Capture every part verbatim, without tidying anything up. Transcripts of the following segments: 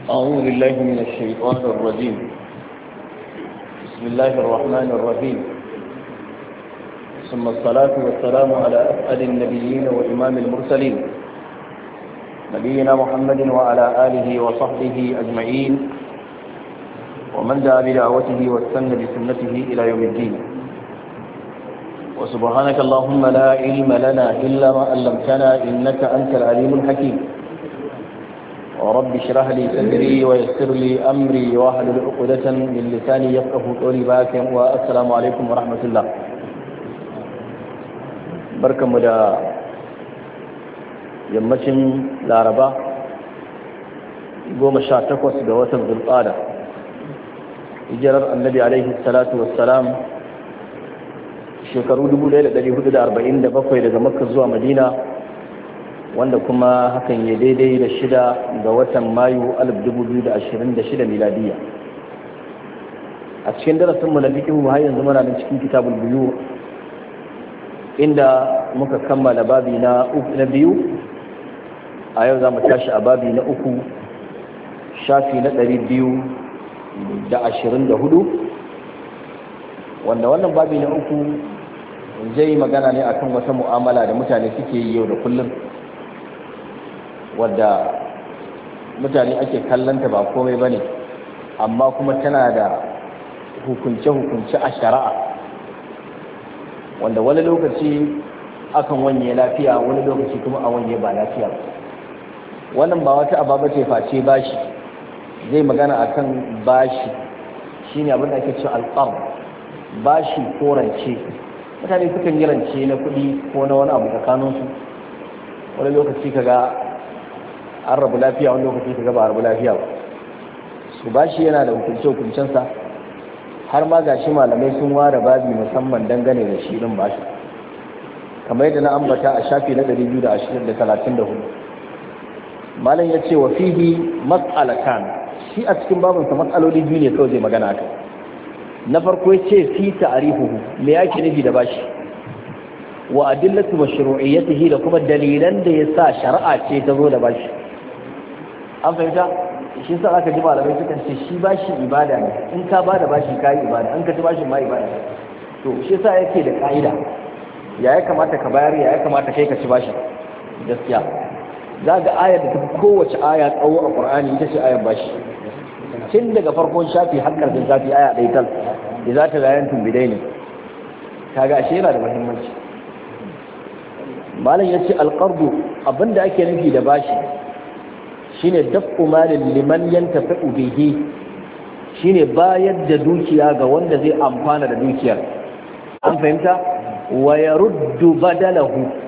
أعوذ بالله من الشيطان الرجيم. بسم الله الرحمن الرحيم. ثم الصلاة والسلام على أسعد النبيين وإمام المرسلين نبينا محمد وعلى آله وصحبه أجمعين ومن دعا بدعوته واستنى بسنته إلى يوم الدين. وسبحانك اللهم لا علم لنا إلا ما علمتنا إنك أنت العليم الحكيم. ورب اشرح لي صدري ويسر لي أمري واحلل عقدة من لساني يفقهوا قولي باك. والسلام عليكم ورحمة الله. بركة مدى yammacin laraba goma sha takwas ga watan zulqada hijirar annabi alaihi salatu wassalam shekaru dubu ɗaya da ɗari hudu da arba'in da bakwai daga makka zuwa madina, wanda kuma hakan ya daidai da shida ga watan mayu alif dubu biyu da ashirin da shida miladiya. A cikin darasinmu na fiqh har yanzu muna nan cikin kitabul buyu, inda muka kammala babi na na biyu. A yau za mu tashi a babi na uku, shafi na ɗari biyu da ashirin da hudu, wanda wannan babi na uku zai magana ne akan wata mu'amala da mutane suke yi yau da kullum, wadda mutane ake kallanta ba komai ba ne, amma kuma tana da hukunce-hukunce a shari'a, wanda wani lokaci akan wanye lafiya, wani lokaci kuma a wanye ba lafiya. Wannan ba wata ababa ce face bashi. Zai magana akan bashi shine abin da ake cewa alqard, bashi ko rance. Mutane sukan yi rance na kuɗi ko na wani abu tsakaninsu, wani lokaci kaga an rabu lafiya, wani lokaci kaga ba a rabu lafiya ba. Su bashi yana da hukunce hukuncensa, har ma gashi malamai sun ware babi musamman dangane da shi din bashi, kamar yadda na ambata a shafi na ɗari biyu da talatin da hudu. Malam ya ce wa fihi mas'alatan, shi a cikin babinsa matsaloli biyu ne kawai zai magana akai. Na farko ya ce fi ta'rifuhu, me yake nufi da bashi, wa adillatu mashru'iyyatihi, da kuma dalilan da yasa shari'a ce ta zo da bashi. An fahimta? Shi sa aka ji malamai sukan ce shi bashi ibada ne, in ka bada bashi kai ibada, in ka ci bashin ma ibada. To shi sa yake da ka'ida, ya ya kamata ka bayar, ya ya kamata kai ka ci bashi. Gaskiya za ga ayar da tafi kowace aya tsawo a Qur'ani ita ce ayar bashi, tun daga farkon shafi har ƙarshen shafi aya ɗaya tal, da za ta zayen tumbidai ne. Kaga ashe yana da muhimmanci. Malam ya ce alƙardu, abinda ake nufi da bashi shine daf'u malin liman yantafi'u bihi, shine bayar da dukiya ga wanda zai amfana da dukiyar. An fahimta? Wa yaruddu badalahu,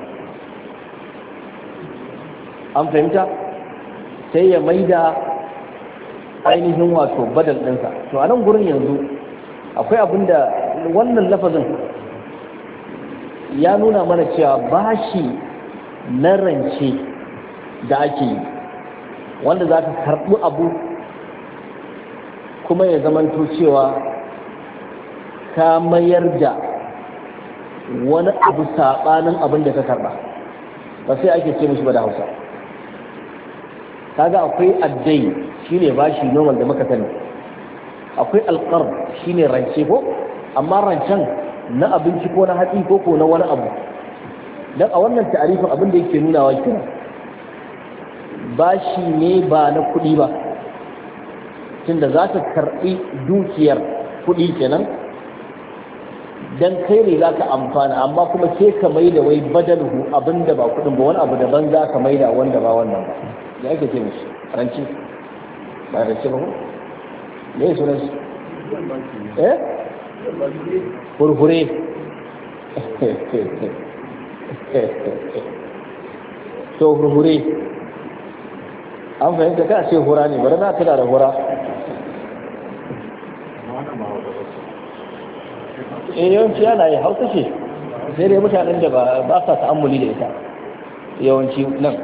an fahimta, sai ya maida ainihin wato badal ɗinsa. To a nan gurin yanzu akwai abin da wannan lafazin ya nuna mana cewa bashi na rance da ake yi, wanda za ka karɓi abu kuma ya zamanto cewa ka mayar da wani abu saɓanin abin da ka karɓa, ba sai ake ce mishi ba da Hausa. Kaga akwai addai shine bashi normal da muka sani, akwai alqard shine rance ko, amma rancen na abinci ko na hatsi ko ko na wani abu. Dan a wannan ta'arifin abin da yake nuna wa kira bashi ne ba na kuɗi ba, tunda za ka karɓi dukiyar kuɗi kenan dan kai ne za ka amfana, amma kuma ke ka mai da wai badaluhu abin da ba kuɗin ba, wani abu daban za ka mai da wanda ba wannan ba. Da ake ce mishi ranci, ba ranci ba ko me yi sunan shi eh furfure to furfure an fahimta ka ce hura ne, bari na tana da hura. eh yawanci yana yi Hausa ce, sai dai mutanen da ba sa ta'ammuli da ita yawanci nan.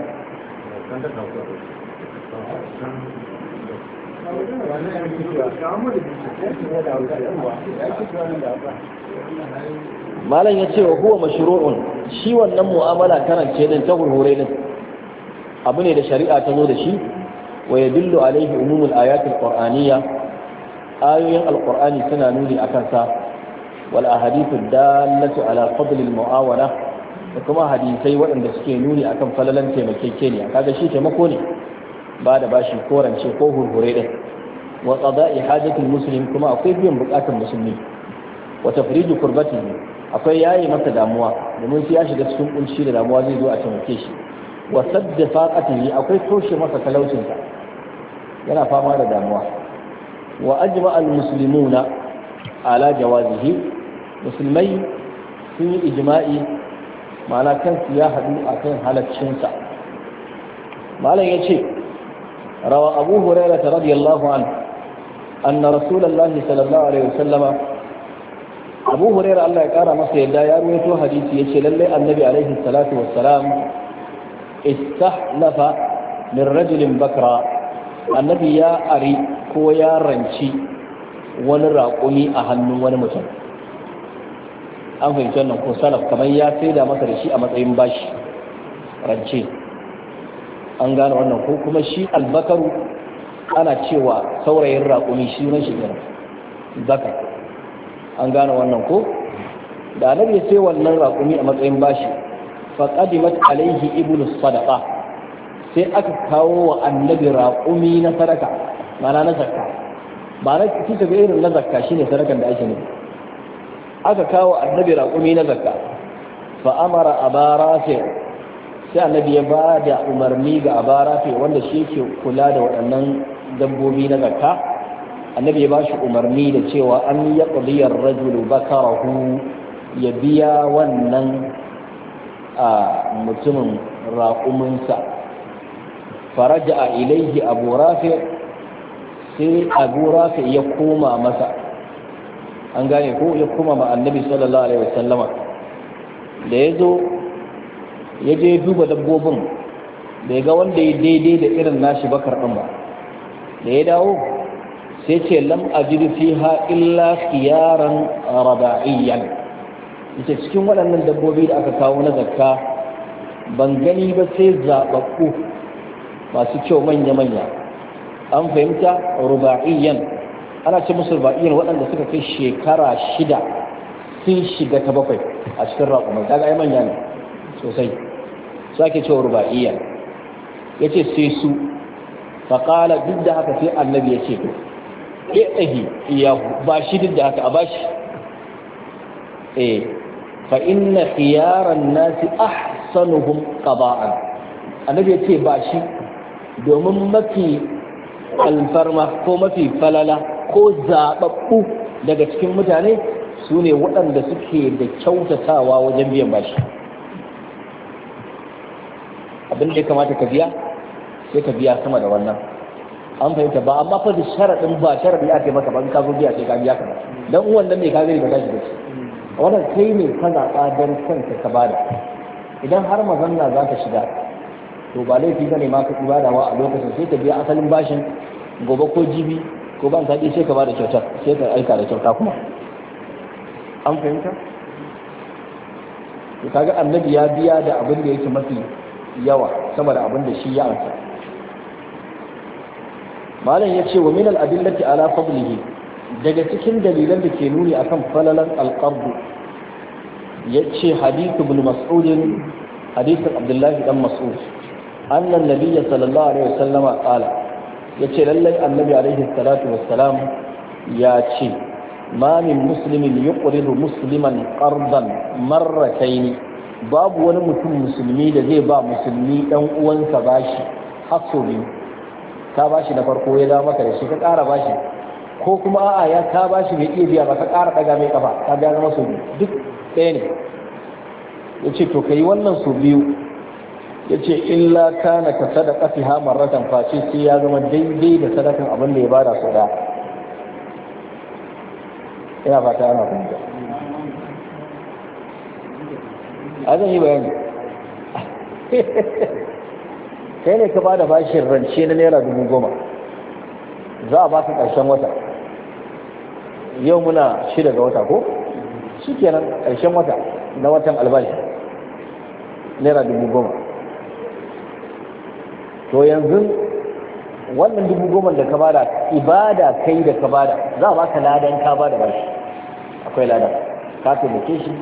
Malam ya ce wa huwa mashru'un, shi wannan mu'amala karance din ta hurhure din abu ne da shari'a ta zo da shi, wa yadullu alaihi umumul ayatul qur'aniyya ayoyin alqur'ani suna nuni akan sa wal ahadithu dallatu ala fadlil mu'awana da kuma hadisai waɗanda suke nuni akan falalan taimakekeniya kaga shi taimako ne ba da bashi ko rance ko hurhure din wa qada'i hajatul muslim kuma akwai biyan bukatun musulmi wa tafriju kurbatihi akwai yayi masa damuwa domin sai ya shiga cikin kunci da damuwa zai zo a taimake shi wa sadda faqatihi akwai toshe masa talaucin sa yana fama da damuwa wa ajma al muslimuna ala jawazihi musulmai sun yi ijma'i ma'ana kansu ya hadu akan halaccinsa malam yace rawa abu hurairah radiyallahu anhu anna rasulullahi sallallahu alaihi wasallama abu hurairah Allah ya kara masa yadda ya ruwaito hadisi yace lalle annabi alaihi salatu wassalam istahlafa min rajulin bakra annabi ya ari ko ya ranci wani raƙumi a hannun wani mutum an fahimci wannan ko salaf kamar ya saida masa da shi a matsayin bashi rance an gane wannan ko kuma shi albakaru ana cewa saurayin raƙumi shi ne shi gina zakar an gane wannan ko da annabi ya sai wannan raƙumi a matsayin bashi faqadimat alaihi ibnu sadaqa sai aka kawo wa annabi raƙumi na sadaka mana na zakka ba na kisa ga irin na zakka shine sadakan da ake nufi aka kawo annabi raƙumi na zakka fa amara abara sai sai annabi ya ba da umarni ga abara sai wanda shi yake kula da waɗannan dabbobi na zakka annabi ya ba shi umarni da cewa an ya qadiyar rajulu bakarahu ya biya wannan a mutumin raƙuminsa faraja a ilaihi abu rafi sai abu rafi ya koma masa an gane ko ya koma ma annabi sallallahu alaihi wasallama da ya zo ya je duba dabbobin da ya ga wanda ya daidai da irin nashi bakar ɗin ba da ya dawo sai ce lam ajidu fiha illa khiyaran raba'iyyan ita cikin waɗannan dabbobi da aka kawo na zakka ban gani ba sai zaɓaɓɓu masu kyau manya-manya an fahimta ruba'iyyan ana ce musu ruba'iyyan waɗanda suka kai shekara shida sun shiga ta bakwai a cikin raƙumai kaga ai manya ne sosai su ake cewa ruba'iyyan ya ce sai su faƙala duk da haka sai annabi ya ce ya ɗahi iyahu ba shi duk da haka a ba shi eh fa inna khiyaran nasi ahsanuhum qada'an annabi ya ce ba shi domin mafi alfarma ko mafi falala ko zaɓaɓɓu daga cikin mutane su ne waɗanda suke da kyautatawa wajen biyan bashi abin da ya kamata ka biya sai ka biya sama da wannan an fahimta ba amma fa da sharaɗin ba sharaɗi ya kai maka ba in ka zo biya sai ka biya ka ba dan wannan ne ka gani ba tashi da shi wannan kai ne ka zaɓa don kanka ka bada idan har mazanna za ka shiga to ba laifi bane ma ka ibadawa a lokacin sai ka biya asalin bashin gobe ko jibi ko ban kaɗi sai ka bada kyautar sai ka aika da kyauta kuma an fahimta to kaga annabi ya biya da abin da yake mafi yawa sama da abin da shi ya ansa malam ya ce wa min al-adillati ala fadlihi daga cikin dalilan da ke nuni akan falalan al-qabd yace hadith ibn mas'ud hadith abdullah dan mas'ud anna an-nabiy sallallahu alaihi wasallam qala yace lallai annabi alaihi salatu wassalam ya ce ma min muslimin yuqridu musliman qardan marratayn babu wani mutum musulmi da zai ba musulmi dan uwansa bashi hasobi ka bashi da farko ya dawo maka da shi ka ƙara bashi ko kuma a'a ya ka bashi bai iya biya ba ka ƙara daga mai kafa ka ga zama so duk ɗaya ne yace to kai wannan so biyu yace illa kana ka sadaqati ha marratan face sai ya zama daidai da sadakan abin da ya bada so da ina fata ana fahimta a zan yi bayani kai ne ka ba da bashin rance na naira dubu goma za a ba ka ƙarshen wata yau muna shida ga wata ko shi kenan ƙarshen wata na watan albashi naira dubu goma to yanzu wannan dubu goma da ka bada ibada kai da ka bada za a baka ladan ka bada bashi akwai ladan ka taimake shi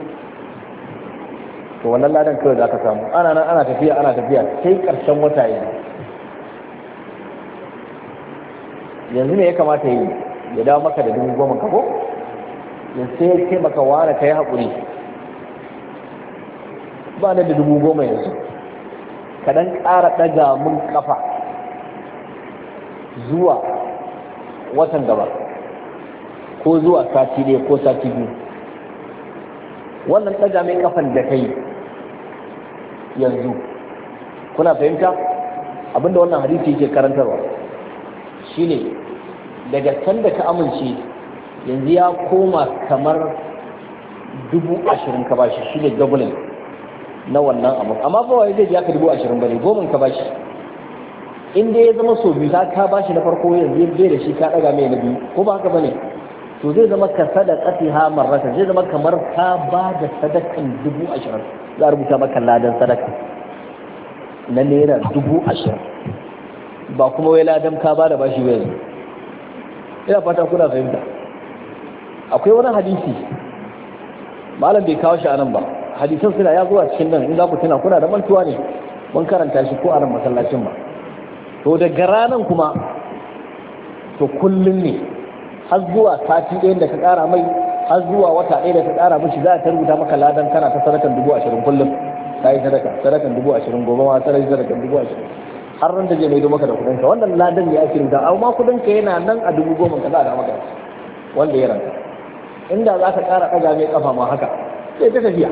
to wannan ladan kawai za ka samu ana nan ana tafiya ana tafiya sai karshen wata yi yanzu ne ya kamata yi ya dawo maka da dubu goma ka ko yanzu sai ya ce maka ware ka yi haƙuri ba na da dubu goma yanzu ka dan ƙara ɗaga mun ƙafa zuwa watan gaba ko zuwa sati ɗaya ko sati biyu wannan ɗaga mai ƙafan da kai yanzu kuna fahimta abinda wannan hadisi yake karantarwa shine daga can da ka amince yanzu ya koma kamar dubu ashirin ka bashi shine doubling na wannan abu amma ba wai zai biya ka dubu ashirin bane goma ka bashi in dai ya zama so biyu ka bashi na farko yanzu bai da shi ka daga mai na biyu ko ba haka bane to zai zama ka sadaqati ha marrata zai zama kamar ka ba da sadakan dubu ashirin za a rubuta maka ladan sadaka na naira dubu ashirin ba kuma wai ladan ka ba da bashi ba yanzu ina fata kuna fahimta akwai wani hadisi malam bai kawo shi a nan ba hadisan suna ya zuwa cikin nan in za ku tuna kuna da mantuwa ne mun karanta shi ko a nan masallacin ba to daga ranar kuma to kullum ne har zuwa sati ɗaya da ka ƙara mai har zuwa wata ɗaya da ka ƙara mishi za a ta rubuta maka ladan kana ta sadakan dubu ashirin kullum ka yi sadaka sadakan dubu ashirin gobe ma sarai sadakan dubu ashirin har ran da je mai maka da kuɗinka wannan ladan ne ake rubuta amma kuɗinka yana nan a dubu goma ka za a da maka wanda ya ranta inda za ka ƙara ɗaga mai ƙafa ma haka sai ta tafiya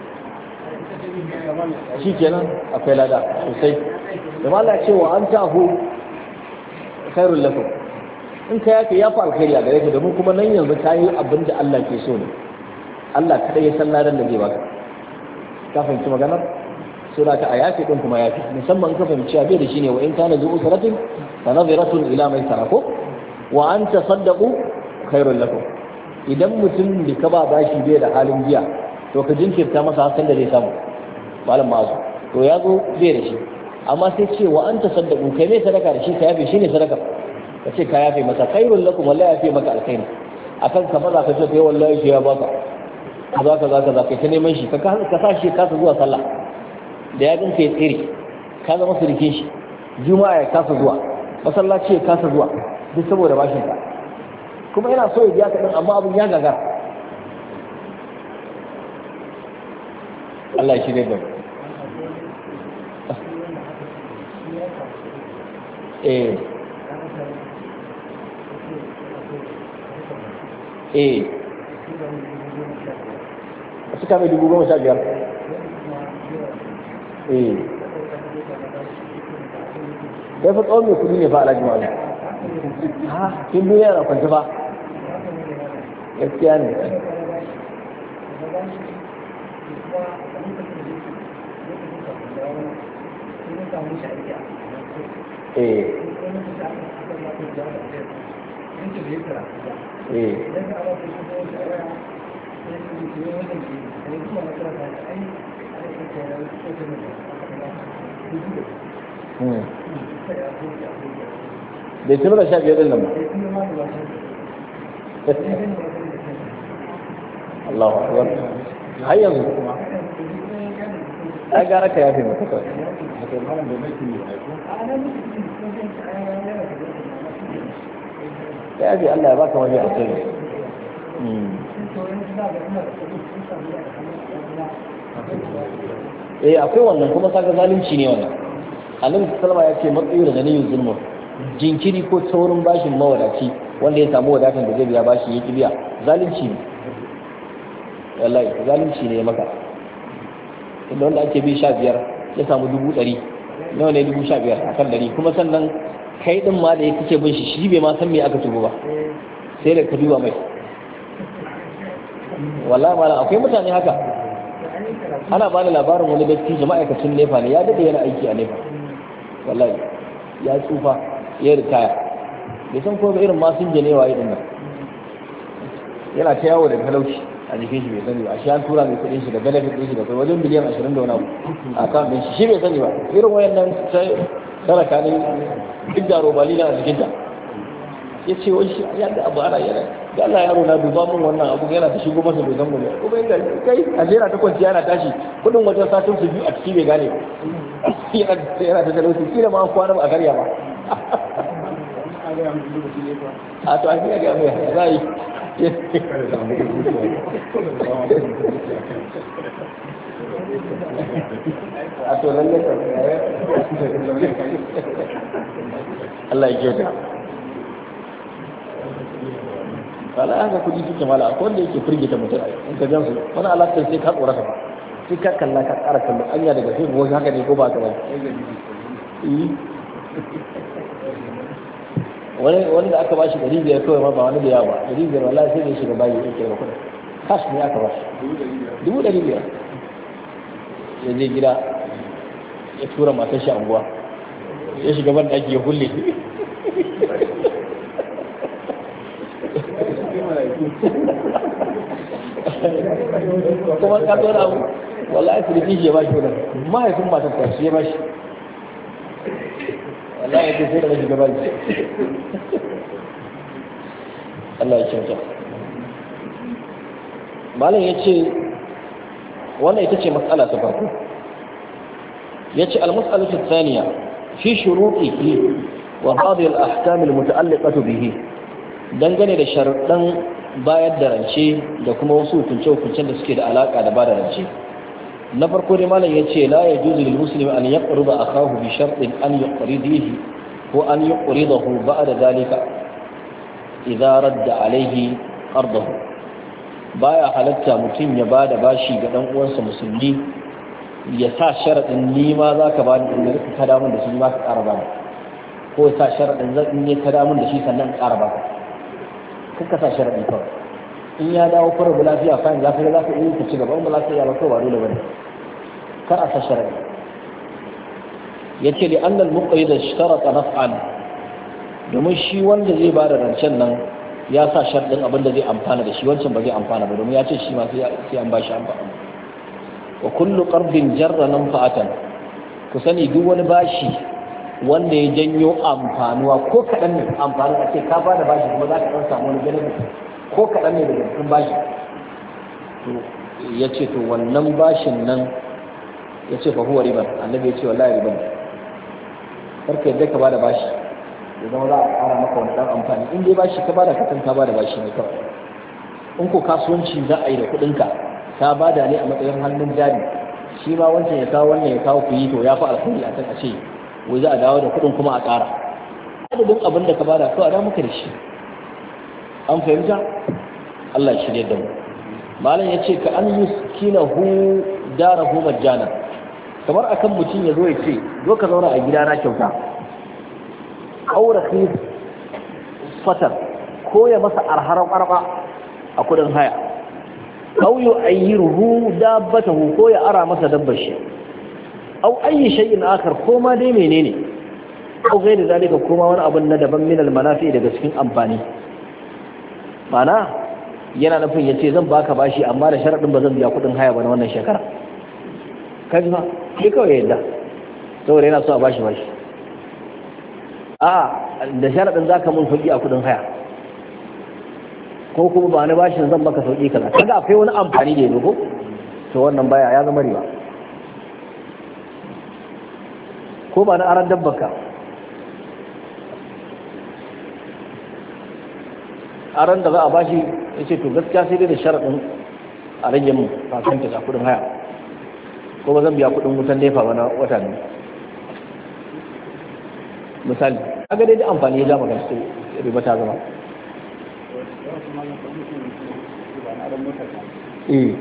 shi kenan akwai lada sosai da mala cewa an tahu khairul lakum in ka yafe ya fi alkhairi a gare ka domin kuma nan yanzu ka yi abin da Allah ke so ne Allah kadai ya san ladan da zai baka ka fahimci maganar sura ta ayafi din kuma yafi musamman ka fahimci bai da shine wa in kana zu usratin fa nadhiratun ila mai sarako wa an tasaddaqu khairul lakum idan mutum da ka ba bashi bai da halin biya to ka jinkirta masa hakan da zai samu malam mazu to ya zo bai da shi amma sai ce wa an tasaddaqu kai mai sadaka da shi ka yafe shine sadaka ka ce ka yafe masa khairul lakum wallahi yafe maka alkhairi akan ka maza ka ce kai wallahi shi ya baka kaza kaza kaza kai ta neman shi ka ka sa shi kasa zuwa sallah da ya ganka ya tsere ka zama surikin shi juma'a ya kasa zuwa masallaci ya kasa zuwa duk saboda bashin ka kuma yana so ya biya ka din amma abin ya gaga Allah ya shirye da mu eh eh suka mai dubu goma sha biyar eh kai fa tsawon mai kudi ne fa alhaji ma'ana ha kin duniya na kwanci fa gaskiya ne eh eh bai ci mana sha biyar ɗin nan ba Allahu akbar har yanzu kuma ai gara ka yafe maka kawai ya yafe Allah ya baka wani a kai eh akwai wannan kuma saka zalunci ne wannan annabi sallama ya ce matsayi da ganin zulmun jinkiri ko taurin bashin mawadaci wanda ya samu wadatan da zai biya bashi ya ki biya zalunci ne wallahi zalunci ne maka inda wanda ake bi sha biyar ya samu dubu ɗari nawa ne dubu sha biyar a kan ɗari kuma sannan kai ɗin ma da ya kace bin shi shi bai ma san me aka tubo ba sai da ka duba mai wallahi malam akwai mutane haka ana ba da labarin wani dattijo ma'aikacin nefa ne ya daɗe yana aiki a nefa wallahi ya tsufa ya ritaya bai san ko irin masu janewa irin nan yana ta yawo da talauci a jikin shi bai sani ba shi an tura mai kudin shi da benefit din shi da kai wajen biliyan ashirin da wani abu a kan din shi shi bai sani ba irin wayannan sai tara kanin duk da robali na a jikinta ya ce wani shi ya ga abu ana yana ga Allah yaro na duba mun wannan abu yana ta shigo masa bai san mu ne kuma inda kai a jera ta kwanci yana tashi kudin wajen satin su biyu a ciki bai gane yana yana ta talauci kila ma an kwana ba a karya ba a to an ga mai za yi a to lalle Allah ya kyauta kala haka kudi suke mala akwai wanda yake firgita mutum in ka gansu wani alaƙar sai ka tsorata ba sai ka kalla ka ƙara kallo anya daga sai ko haka ne ko ba ka ba wani wanda aka bashi ɗari biyar kawai ma ba wani da yawa ba ɗari biyar wallahi sai da shiga bayi ya kira kuɗin cash ne aka bashi dubu ɗari biyar ya je gida ya tura matar shi anguwa ya shiga ban ɗaki ya kulle kuma ka zo da abu wallahi firiji shi ya bashi kuɗin mahaifin matar ta shi ya bashi wallahi ya ce sai da shiga bayi Allah ya kyauta malam ya ce wannan ita ce matsala ta farko ya ce al-mas'alatu thaniya fi shuruɗihi wa hadhihi al-ahkam al-muta'alliqatu bihi dangane da sharuɗan bayar da rance da kuma wasu hukunce-hukuncen da suke da alaka da bada rance na farko dai malam ya ce la yajuzu lil muslimi an yaqruba akahu bi shartin an yuqridihi ko an yuqridahu ba'da dhalika idza radda alayhi qardahu baya halatta mutum ya bada bashi ga dan uwansa musulmi ya sa sharadin ni ma zaka bani in rika kada mun da shi ma ka ƙara bani ko ya sa sharadin zan in ya kada mun da shi sannan ƙara ba ka sa sharadin kawai in ya dawo fara da lafiya fa in zaka ga zaka yi ka ci gaba in ba lafiya ba ko ba dole bane kar a sa sharadi yace li anna al-muqayyid ishtarata naf'an domin shi wanda zai bada rancen nan ya sa sharɗin abin da zai amfana da shi wancan ba zai amfana ba domin ya ce shi ma sai an ba shi amfana wa kullu qardin jarra manfa'atan ku sani duk wani bashi wanda ya janyo amfanuwa ko kaɗan ne amfani a ce ka ba da bashi kuma za ka ɗan samu wani ganin ko kaɗan ne daga cikin bashi to ya ce to wannan bashin nan ya ce fa huwa riban annabi ya ce wallahi riban karka yadda ka ba da bashi ya zama za a ƙara maka wani ɗan amfani in dai bashi ka bada kasan ka bada bashi ne kawai in ko kasuwanci za a yi da kuɗinka ka bada ne a matsayin hannun jari shi ma wancan ya kawo wannan ya kawo ku yi to ya fi alkhairi a kan a ce wai za a dawo da kuɗin kuma a ƙara adadin abin da ka bada kawai a da maka da shi an fahimta Allah ya shirya da mu malam ya ce ka an yuskinahu darahu majjana kamar akan mutum ya zo ya ce zo ka zauna a gidana kyauta aure khis fatar ko ya masa arharan arba a kudin haya aw yu'ayyiruhu dabbatahu ko ya ara masa dabbar shi aw ayi shay'in akhar ko ma dai menene ko gaida zalika ko ma wani abun na daban min al-manafi daga cikin amfani mana yana nufin yace zan baka bashi amma da sharadin ba zan biya kudin haya ba na wannan shekara kaji ma sai kawai yadda saboda yana so a bashi bashi a da sharaɗin za ka mun sauƙi a kudin haya ko kuma ba na bashin zan maka sauƙi kaza kaga akwai wani amfani da ya ko to wannan baya ya zama riba ko ba na aran dabbaka aran da za a bashi ya ce to gaskiya sai dai da sharaɗin a rage mu kafin ta kudin haya ko ba zan biya kudin wutan nefa ba na wata ne misali kaga dai da amfani ya zama gaske riba ta zama eh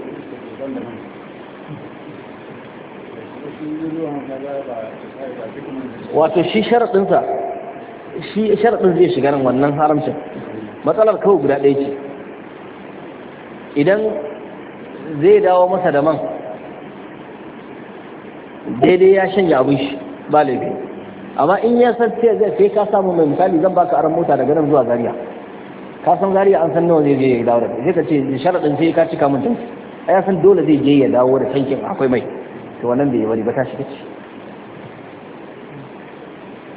wato shi sharadinsa shi sharadin zai shiga nan wannan haramcin matsalar kawai guda ɗaya ce idan zai dawo masa da man daidai ya shanya abin shi ba laifi amma in ya san sai zai sai ka samu mai misali zan baka aran mota daga nan zuwa Zaria ka san Zaria an san nawa zai je ya dawo da sai ka ce sharadin sai ka cika mun tanki ai ya san dole zai je ya dawo da tankin akwai mai to wannan bai bari ba ta shiga ci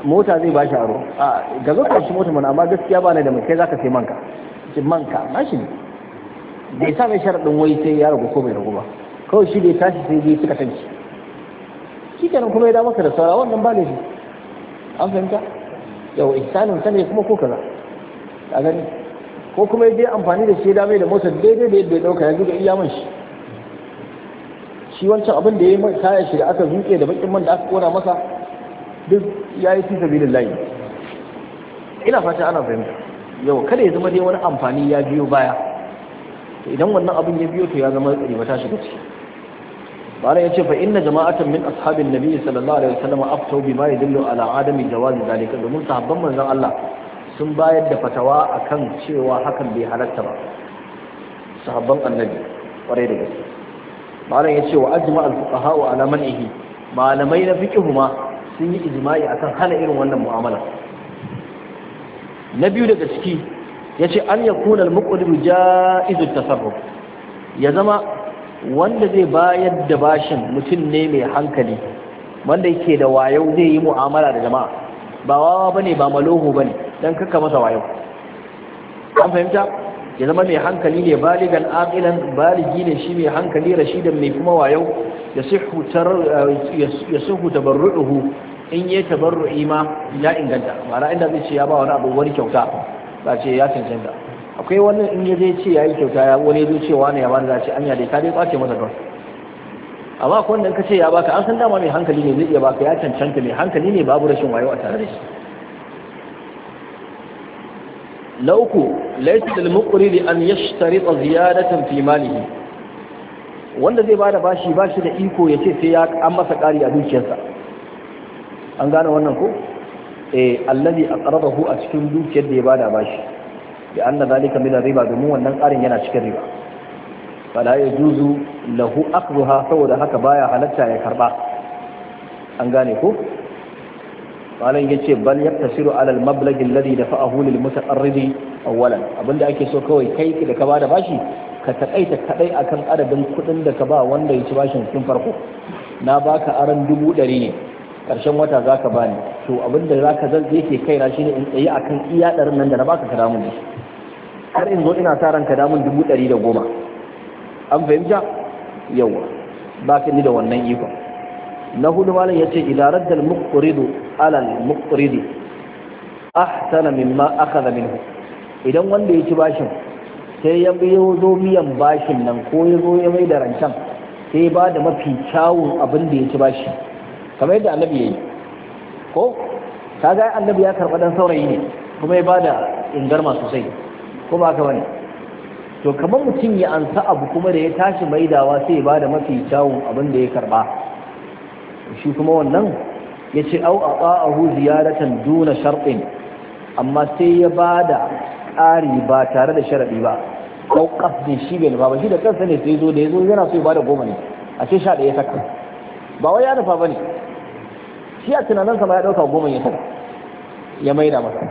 mota zai bashi aro a ga zo ka shi mota mana amma gaskiya ba ne da mai kai zaka sai manka ce manka nashi ne bai sa mai sharadin wai sai ya ragu ko bai ragu ba kawai shi bai tashi sai dai suka tanci shi kenan kuma ya da maka da saura wannan ba ne an fahimta yau ihsanin sa ne kuma ko kaza a gani ko kuma ya je amfani da shi da mai da motar daidai da yadda ya dauka ya zuga iya man shi shi wancan abin da ya yi kayan shi da aka zuke da bakin man da aka kona masa duk ya yi fi sabilillahi ina fata ana fahimta yau kada ya zama dai wani amfani ya biyo baya idan wannan abin ya biyo to ya zama riba ta shiga ciki bala ya ce fa inna jama'atan min ashabin nabi sallallahu alaihi wasallam aftau bima yadullu ala adami jawazi zalika domin sahabban manzon Allah sun bayar da fatawa akan cewa hakan bai halatta ba sahabban annabi kwarai da gaske malam ya ce wa ajma al fuqaha wa ala man'ihi malamai na fiqh ma sun yi ijma'i akan hana irin wannan mu'amala na biyu daga ciki yace an yakuna al muqridu ja'izu tasarruf ya zama wanda zai bayar da bashin mutum ne mai hankali wanda yake da wayo zai yi mu'amala da jama'a ba wawa bane ba maloho bane dan kaka masa wayo an fahimta ya zama mai hankali ne baligan aqilan baligi ne shi mai hankali rashidan mai kuma wayo ya sihu tar ya sihu tabarruhu in ya tabarru'i ma ya inganta ma'ana inda zai ce ya ba wani abu wani kyauta ba ce ya cancanta akwai wani in ya zai ce ya yi kyauta ya wani zai ce wani ya bani za ce anya dai ka dai kwace masa don amma akwai wanda ka ce ya baka an san dama mai hankali ne zai iya baka ya cancanta mai hankali ne babu rashin wayo a tare da shi na uku laysa lil muqridi an yashtarita ziyadatan fi malihi wanda zai bada bashi bashi da iko ya ce sai ya an masa kari a dukiyarsa an gane wannan ko eh alladhi aqradahu a cikin dukiyar da ya bada bashi da anna zalika min riba domin wannan karin yana cikin riba fala yajuzu lahu akhdhuha saboda haka baya halatta ya karba an gane ko malam yace bal yaktasiru ala al mablagh alladhi dafa'ahu lil mutaqarridi awwalan abinda ake so kawai kai da ka bada bashi ka takaita kadai akan adadin kudin da ka ba wanda ya ci bashin tun farko na baka aran dubu ɗari ne karshen wata zaka bani to abinda zaka zan yake kaina shine in tsayi akan iya ɗarin nan da na baka ka damu ne har in zo ina sa ranka damun dubu ɗari da goma an fahimta yawa ba ka ni da wannan ikon na hudu malam ya ce idarar da muqridu alal muqridi ahsana mimma akhadha minhu idan wanda ya ci bashin sai ya biyo zo miyan bashin nan ko ya zo ya mai da rancen sai ba da mafi kyawun abin da ya ci bashi kamar yadda annabi ya yi ko kaga annabi ya karɓa dan saurayi ne kuma ya ba da ingarma sosai ko ba ka bane to kamar mutum ya ansa abu kuma da ya tashi maidawa sai ya bada mafi kyawun abin da ya karba shi kuma wannan ya ce au aqa'ahu ziyaratan duna shartin amma sai ya bada ƙari ba tare da sharadi ba ko qasdin shi bai ba shi da kansa ne sai zo da yazo yana so ya bada goma ne a ce sha ɗaya ya saka ba wai ya nufa bane shi a tunaninsa ma ya dauka goma ya saka ya maida masa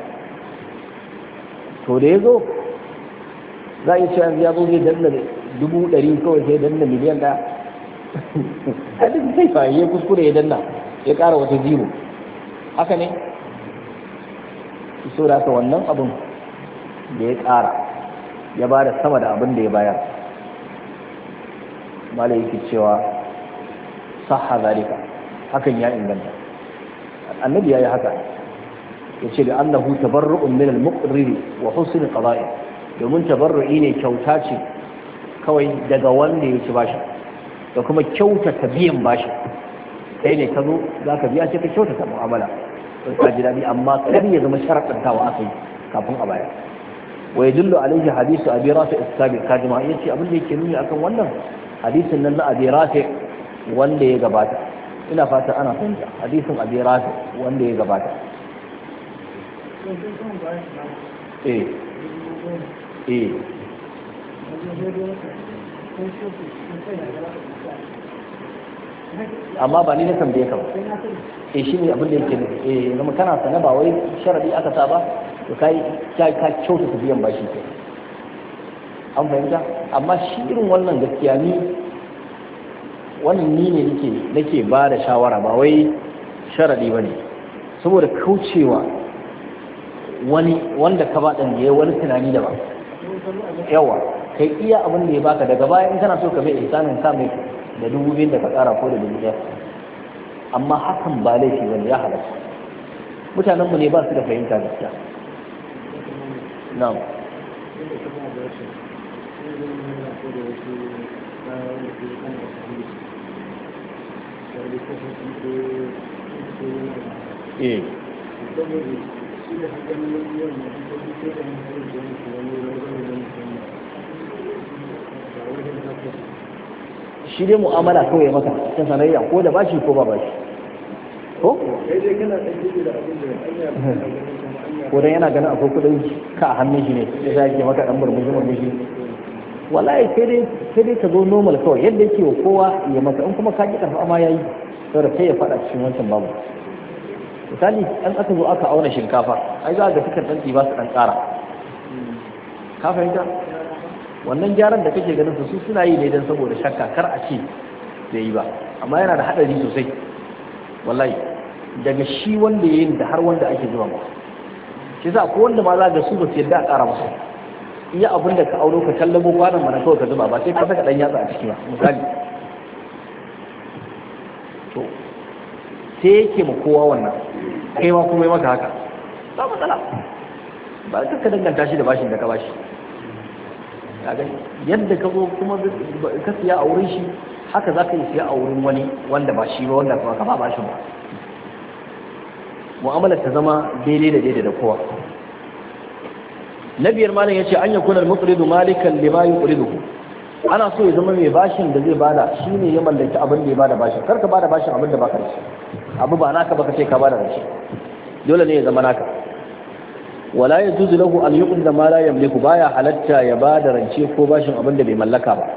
to da yazo za a yi cewa ya zo zai danna dubu ɗari kawai sai danna miliyan ɗaya a duk sai fa ya kuskure ya danna ya ƙara wata zero haka ne so da haka wannan abin da ya ƙara ya ba da sama da abin da ya bayar mala yake cewa sahha zalika hakan ya inganta annabi ya yi haka ya ce da annahu tabarru'un min al-muqriri wa husn qada'i domin tabarru'i ne kyauta ce kawai daga wanda ya ci bashi da kuma kyautata biyan bashi kai ne ka zo za ka biya ce ka kyautata mu'amala ka ji daɗi amma kar ya zama sharaɗantawa aka yi kafin a baya wa yadullu alaihi hadisu abi rafi as-sabiq kajima yace abin da yake nuni akan wannan hadisin nan na abi rafi wanda ya gabata ina fata ana fahimta hadisin abi rafi wanda ya gabata eh eh amma ba ni na tambaye ka ba eh shi ne abin da yake nufi eh zama kana sana ba wai sharadi aka sa ba to kai ka ka kyauta su biyan bashi ke an fahimta amma shi irin wannan gaskiya ni wannan ni ne nake nake ba da shawara ba wai sharadi bane saboda kaucewa wani wanda ka ba ɗan ya wani tunani da ba yawa kai iya abin da ya baka daga baya in kana so ka bai ihsanin sa mai da dubu biyu da ka ƙara ko da dubu ɗaya amma hakan ba laifi bane ya halatta mutanenmu ne ba su da fahimta gaskiya na'am eh shi dai mu'amala kawai maka ta sanayya ko da bashi ko ba bashi ko? ko dan yana ganin akwai kudin ka a hannun shi ne ya sa yake maka dan murmushi murmushi wallahi sai dai sai dai ka zo normal kawai yadda yake wa kowa ya maka in kuma ka ki karfa ma yayi saboda kai ya fada cikin wancan babu misali an aka zo aka auna shinkafa ai za ga fikar dan ba su dan tsara ka fahimta wannan gyaran da kake ganin su suna yi ne dan saboda shakka kar a ce bai yi ba amma yana da hadari sosai wallahi daga shi wanda yayin da har wanda ake zuwa ba shi za ko wanda ma za ga su ba su yadda a ƙara musu iya abin da ka auro ka kallabo kwanan mana kawai ka zuba ba sai ka saka dan yatsa a ciki ba misali to sai yake ma kowa wannan kai ma kuma yi maka haka ba matsala ba ka danganta shi da bashin da ka bashi yadda ka zo kuma ka siya a wurin shi haka za ka yi siya a wurin wani wanda ba shi ba wanda kuma ka ba bashin ba mu'amalar ta zama daidai da daidai da kowa na biyar malam ya ce an yakuna al-muqridu malikan lima yuqriduhu ana so ya zama mai bashin da zai bada shine ya mallaki abin da ya bada bashin kar ka bada bashin abin da baka da shi abu ba naka baka ce ka bada da shi dole ne ya zama naka wala yajuzu lahu an yuqrida ma la yamliku baya halatta ya bada rance ko bashin abin da bai mallaka ba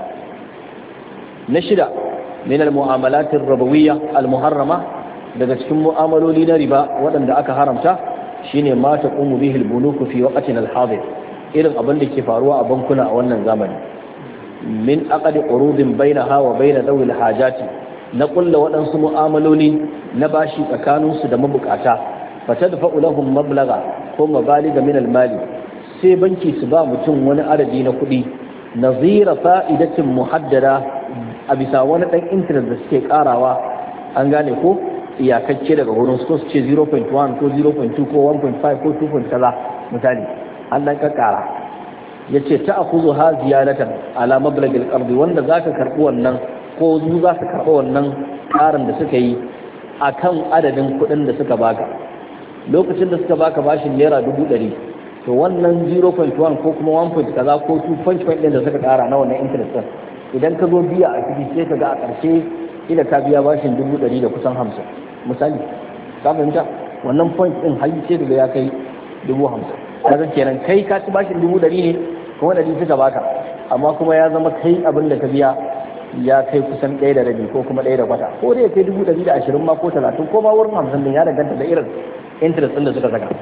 na shida min al-mu'amalat ar-rabawiyya al-muharrama daga cikin mu'amaloli na riba waɗanda aka haramta shine ma taqumu bihi al-bunuku fi waqtin al-hadir irin abin da ke faruwa a bankuna a wannan zamani min aqdi urudin bainaha wa bain dawil hajati na kulla waɗansu mu'amaloli na bashi tsakaninsu da mabukata fatadfa'u lahum mablagha ko mabaliga min al-mali sai banki su ba mutum wani adadi na kuɗi nazira fa'idatin muhaddada a bisa wani ɗan intanet da suke ƙarawa an gane ko iyakacce daga wurin su ce zero point one ko zero point two ko one point five ko two point kaza misali an ɗan ƙaƙara ya ce ta akuzu ha ziyaratan ala mablagil qardi wanda za ka karɓi wannan ko zu za ka karɓi wannan ƙarin da suka yi a kan adadin kuɗin da suka baka lokacin da suka baka bashin naira dubu ɗari to wannan zero point one ko kuma one point kaza ko two point five ɗin da suka ƙara na wannan interest ɗin idan ka zo biya a ciki sai ka ga a ƙarshe ila ka biya bashin dubu ɗari da kusan hamsin misali ka fahimta wannan point ɗin har sai ka ga ya kai dubu hamsin kaga kenan kai ka ci bashin dubu ɗari ne kuma ɗari suka baka amma kuma ya zama kai abin da ka biya ya kai kusan ɗaya da rabi ko kuma ɗaya da kwata ko dai ya kai dubu ɗari da ashirin ma ko talatin ko ma wurin hamsin din ya danganta da irin interest ɗin da suka saka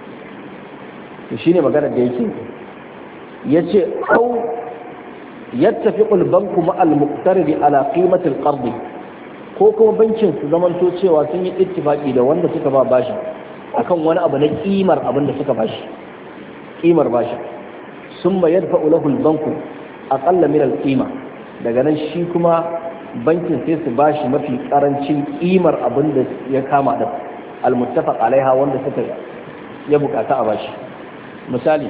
to shine maganar da yake yace au yattafiqu al-banku ma al-muqtaridi ala qimati al-qard ko kuma bankin su zamanto cewa sun yi ittifaqi da wanda suka ba bashi akan wani abu na kimar abin da suka bashi kimar bashi summa yadfa'u lahu al-banku aqalla min al-qima daga nan shi kuma bankin sai su bashi mafi karancin kimar abin da ya kama da al-muttafaq alaiha wanda suka ya bukata a bashi misali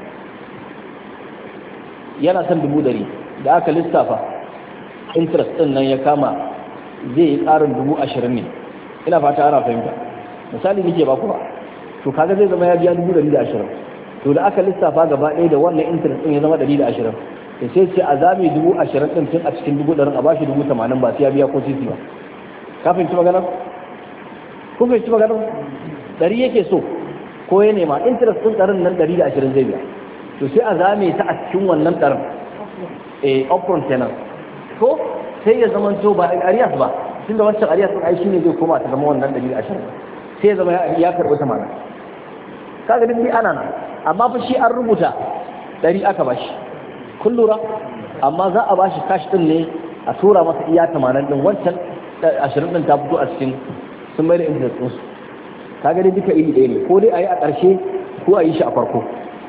yana son dubu dari da aka lissafa interest din nan ya kama zai yi tsarin dubu ashirin ne ina fata ana fahimta misali nake ba ku ba to kaga zai zama ya biya dubu dari da ashirin to da aka lissafa gaba ɗaya da wannan interest din ya zama dari da ashirin da sai ce a zame dubu ashirin din tun a cikin dubu ɗarin a bashi dubu tamanin ba sai ya biya ko sisi ba ka fahimci maganar ko fahimci maganar dari yake so ko ya nema interest din ɗarin nan dari da ashirin zai biya to sai a zame ta a cikin wannan ɗarin a upfront kenan ko sai ya zama to ba arias ba tunda wancan arias din ai shine zai koma ta zama wannan dari da ashirin sai ya zama ya karɓi tamanin kaga duk ana nan amma fa shi an rubuta dari aka bashi kun lura amma za a bashi cash din ne a tura masa iya tamanin din wancan ashirin din ta fito a cikin sun mai da interest din su kaga dai duka iri ɗaya ne, ko dai a yi a ƙarshe ko a yi shi a farko.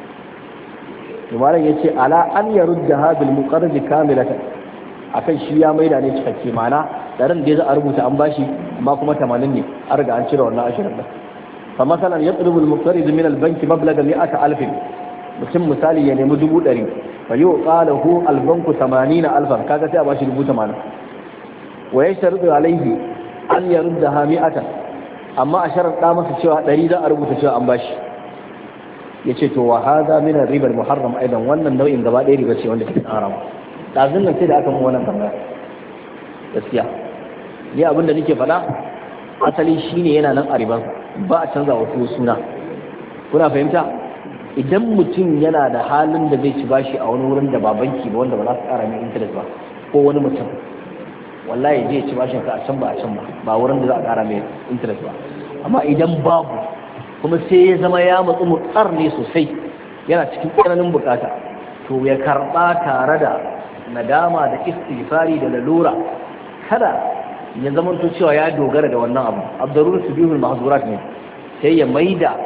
Malam ya ce ala an ya rudda habil muqarradi kamilatan, akan shi ya maida ne cikakke, mana daren da za a rubuta an bashi amma kuma tamanin ne an riga an cire wannan ashirin din. Fa masalan yatlubu al-muqtarrid min al-banki mablaga mi'ata alfin, mutum misali ya nemi dubu ɗari, fa yuqalahu al-banku tamanina alfan, kaga sai a bashi dubu tamanin. Wa yashtaratu alayhi an yaruddaha mi'atan, amma a sharaɗa masa cewa ɗari za a rubuta cewa an bashi. Ya ce to wa hada min ribar muharram aidan, wannan nau'in gaba ɗaya riba ce wanda take haram. Ɗazun nan sai da aka mun wannan tambaya gaskiya ni abin da nake faɗa asali shine yana nan a riban ba a canza wasu suna. Kuna fahimta? Idan mutum yana da halin da zai ci bashi a wani wurin da ba banki ba wanda ba za su ƙara mai interest ba, ko wani mutum wallahi zai ci bashin ka a can ba a can ba ba wurin da za a ƙara mai interest ba. Amma idan babu kuma sai ya zama ya matsu mutsar ne sosai, yana cikin tsananin bukata, to ya karba tare da nadama da istighfari da lalura, kada ya zama to cewa ya dogara da wannan abu. Abdarur subihul mahzurat ne, sai ya maida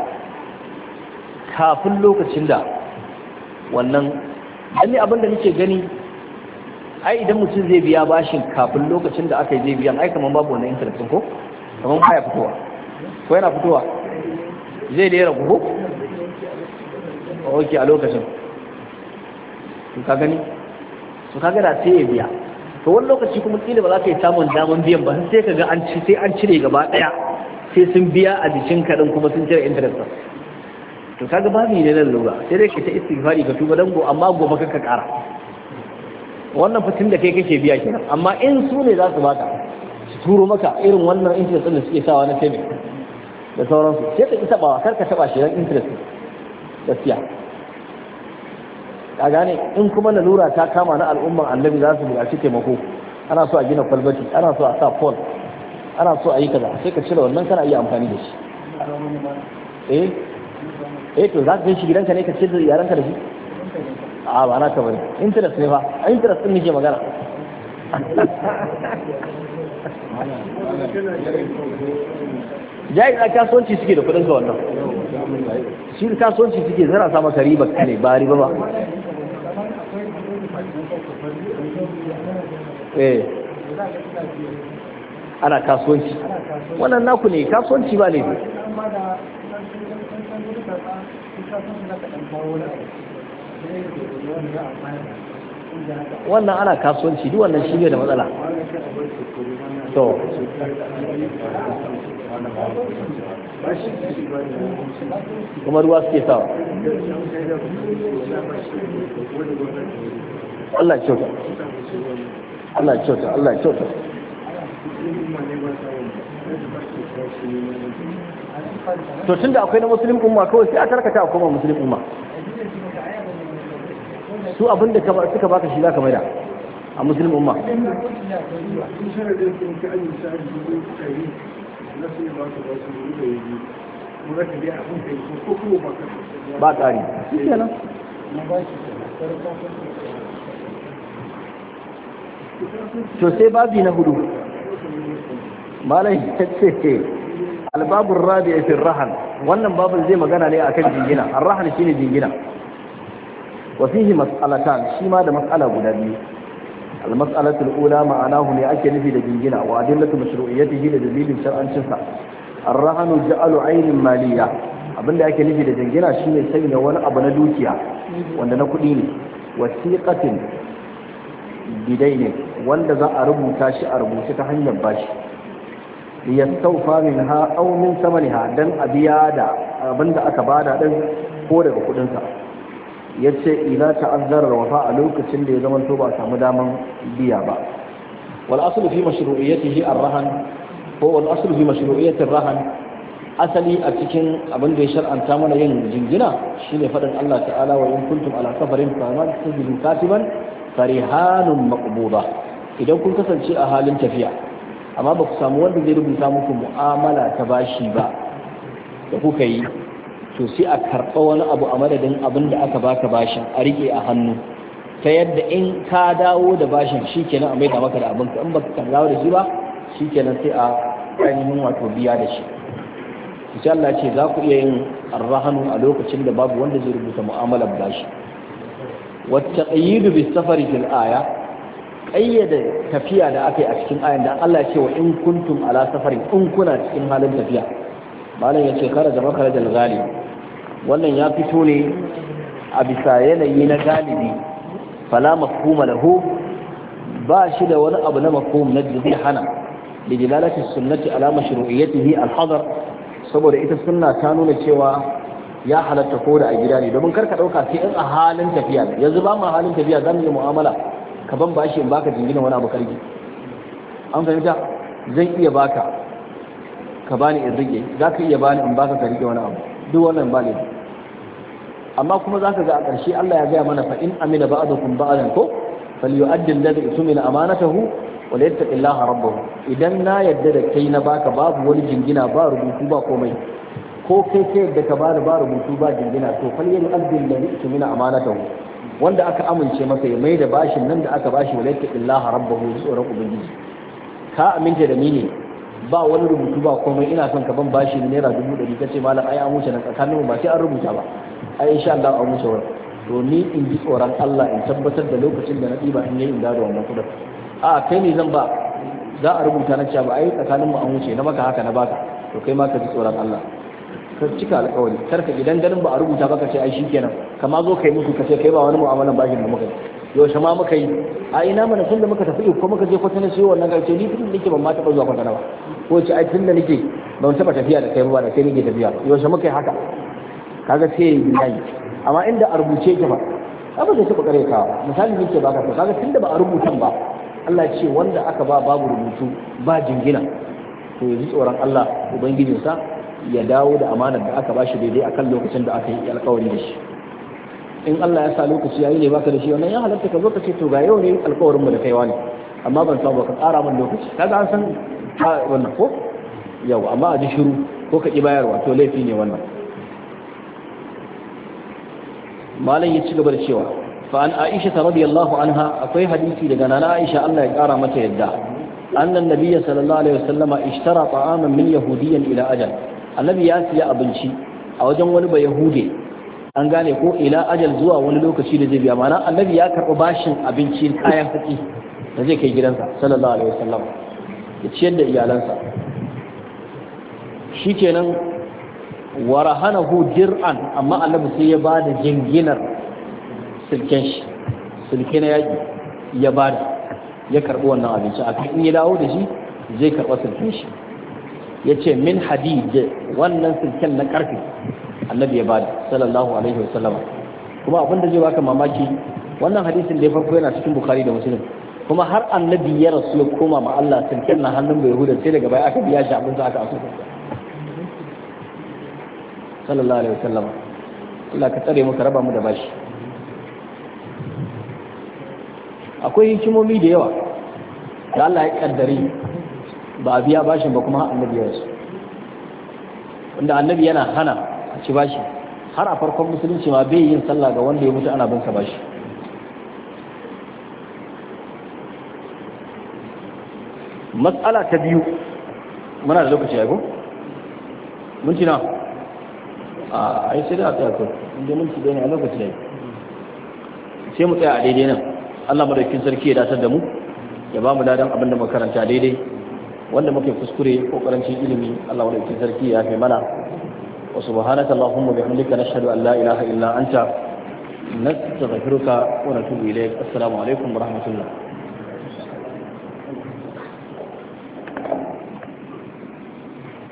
kafin lokacin da wannan dan abin da nake gani, ai idan mutum zai biya bashin kafin lokacin da aka yi zai biyan, ai kaman babu wannan interest ko kaman baya fitowa ko yana fitowa zai da yara ko ok a lokacin su ka gani su ka gada sai ya biya. To wani lokaci kuma kila ba za ka yi samun daman biyan ba, sai ka ga an ci sai an cire gaba daya, sai sun biya a jikin kaɗan kuma sun cire interest ba. To kaga babu ne nan lura, sai dai ka ta istighfari ka tuba dango, amma gobe ka ƙara wannan fitin da kai kake biya kenan. Amma in su ne za su baka su turo maka irin wannan interest din da suke sawa na payment da sauransu, sai ka ki tabawa, kar ka taba shi dan interest gaskiya ka gane. In kuma lalura ta kama na al'umman annabi za su buƙaci taimako, ana so a gina kwalbati, ana so a sa pole, ana so a yi kaza, sai ka cire wannan kana iya amfani da shi. eh eh to za ka kai shi gidanka ne ka ce da yaranka da shi? a ba na ka bane, interest ne fa, interest din nake magana. jayi na kasuwanci suke da kudin ka wannan, shi kasuwanci suke zara sa maka riba ne ba riba ba. eh ana kasuwanci wannan naku ne, kasuwanci ba ne. wannan ana kasuwanci duk wannan shi ne da matsala. to kuma ruwa suke sawa. Allah ya kyauta, Allah ya kyauta, Allah ya kyauta. To tunda akwai na musulun umma kawai sai a karkata a koma musulun umma. Su abinda suka baka shi za ka maida a musulun umma. ba ƙari shi kenan. To sai babi na hudu malai ya ce albabun rabi fi rahan, wannan babin zai magana ne akan jingina. Ar-rahan shine jingina, wa fihi mas'alatan, shi ma da mas'ala guda biyu. al-mas'alatu al-ula ma'anahu ne ake nufi da jingina, wa adillatu mashru'iyyatihi da dalilin shar'ancin sa. Ar-rahanu ja'alu 'aynin maliyya, abinda ake nufi da jingina shine sanya wani abu na dukiya wanda na kuɗi ne, wasiqatin bidaini, wanda za a rubuta shi a rubuce ta hanyar bashi, liyastawfa minha aw min samaniha, dan a biya da abinda aka bada din ko daga kudin sa. Yace ila ta'azzara wafa, a lokacin da ya zama to ba samu daman biya ba. Wal aslu fi mashru'iyyatihi ar-rahan, ko wal aslu fi mashru'iyyati ar-rahan, asali a cikin abin da ya shar'anta mana yin jingina shine fadin Allah ta'ala, wa in kuntum ala safarin fa ma tajidu katiban farihanun maqbuda. Idan kun kasance a halin tafiya amma ba ku samu wanda zai rubuta muku mu'amala ta bashi ba da kuka yi, to sai a karɓa wani abu a madadin abin da aka baka bashin a riƙe a hannu, ta yadda in ka dawo da bashin shikenan a maida maka da abinka, in baka dawo da shi ba shikenan sai a ainihin wato biya da shi. insha Allah ce za ku iya yin arrahanu a lokacin da babu wanda zai rubuta mu'amalar bashi wata qayyidu bis safari fil aya qayyada tafiya da aka yi a cikin ayan da Allah ya ce wa in kuntum ala safarin in kuna cikin halin tafiya malam yace kharaja makharajal ghalib wannan ya fito ne a bisa yanayi na galibi fala mafhuma lahu ba shi da wani abu na mafhum na zai hana da dilalati sunnati ala mashru'iyyatihi al-hadar saboda ita sunna ta nuna cewa ya halatta ko da a gida ne domin karka dauka sai in a halin tafiya yanzu ba mu halin tafiya zamu yi mu'amala ka ban bashi in baka jingina wani abu karki an fahimta zan iya baka ka bani in rike zaka iya bani in baka ka rike wani abu duk wannan ba ne amma kuma zaka ga a ƙarshe Allah ya gaya mana fa in amina ba'dukum ba'dan ko falyu'addi alladhi tumina amanatahu wa la yattaqillaha rabbahu idan na yadda da kai na baka babu wani jingina ba rubutu ba komai ko kai kai yadda ka bani ba rubutu ba jingina to falyu'addi alladhi tumina amanatahu wanda aka amince masa ya mai da bashin nan da aka bashi wa la yattaqillaha rabbahu tsoron ubangiji ka amince da ni ne ba wani rubutu ba komai ina son ka ban bashi naira dubu ɗari kace malam ai an wuce nan tsakanin mu ba sai an rubuta ba ai insha Allah an wuce wannan to ni in ji tsoron Allah in tabbatar da lokacin da na ɗiba in yi in da wannan kudin a kai ne zan ba za a rubuta na cewa ba ai tsakanin mu an wuce na maka haka na baka to kai ma ka ji tsoron Allah ka cika alƙawari kar ka gidan ganin ba a rubuta ba ka ce ai shikenan kama zo kai musu ka ce kai ba wani mu'amalan bashin da muka yi yaushe ma muka yi a ina mana tun da muka tafi ko muka je kwatana siyo wannan garce ni tun da nake ban ma taɓa zuwa kwatana ba ko ce ai tun da nake ban taɓa tafiya da kai ba da kai nake tafiya yaushe muka yi haka kaga sai yayi amma inda a rubuce ki ba abu da taɓa kare kawa misali nake baka to kaga tunda ba a rubutan ba Allah ce wanda aka ba babu rubutu ba jingina to yanzu tsoron Allah ubangijinsa ya dawo da amanar da aka bashi daidai akan lokacin da aka yi alƙawari da shi in Allah ya sa lokaci yayi ne baka da shi wannan ya halatta ka zo ka ce to ga yau ne alƙawarin mu da kaiwa ne amma ban samu ka ƙara min lokaci kaga an san wannan ko yau amma a ji shiru ko ka ki bayarwa to laifi ne wannan malam ya ci gaba da cewa fa an Aisha radiyallahu anha akwai hadisi daga nana Aisha Allah ya ƙara mata yadda annan nabiyyi sallallahu alaihi wasallama ishtara ta'aman min yahudiyyan ila ajal annabi ya siya abinci a wajen wani ba yahude an gane ko ila ajal zuwa wani lokaci da zai biya mana annabi ya karɓi bashin abinci kayan hatsi da zai kai gidansa sallallahu alaihi wasallam ya ciyar da iyalansa shikenan warahanahu dir'an amma annabi sai ya bada jinginar silken shi silke na yaki ya bada ya karɓi wannan abinci a in ya dawo da shi zai karɓa silken shi ya ce min hadid wannan silken na ƙarfe annabi ya bada sallallahu alaihi wasallam kuma abin da zai baka mamaki wannan hadisin da ya farko yana cikin bukhari da muslim kuma har annabi ya rasu ya koma ma Allah silken na hannun bai huda sai daga baya aka biya shi abin da aka asusa sallallahu alaihi wasallam Allah ka tsare mu ka raba mu da bashi akwai hikimomi da yawa da Allah ya kaddare ba a biya bashin ba kuma annabi ya rasu wanda annabi yana hana a ci bashi har a farkon musulunci ma bai yin sallah ga wanda ya mutu ana bin sa bashi matsala ta biyu muna da lokaci ya go minti na a ai sai da tsaya ko inda minti da ne a lokaci da sai mu tsaya a daidai nan Allah madaukakin sarki ya datar da mu ya ba mu dadan abin da muka karanta daidai wanda muke kuskure ko karancin ilimi Allah madaukakin sarki ya fi mana wa subhanaka allahumma bihamdika nashhadu an la ilaha illa anta nastaghfiruka wa natubu ilayk assalamu alaikum wa rahmatullah